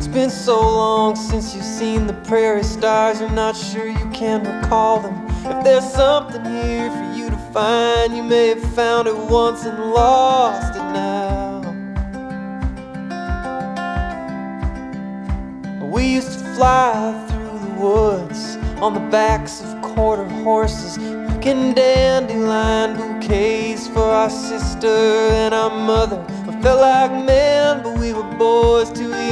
been so long since you've seen the prairie stars, you're not sure you can recall them. If there's something here for you to find, you may have found it once and lost it now. We used to fly through the woods on the backs of quarter horses, picking dandelion bouquets for our sister and our mother. We felt like men, but we were boys too young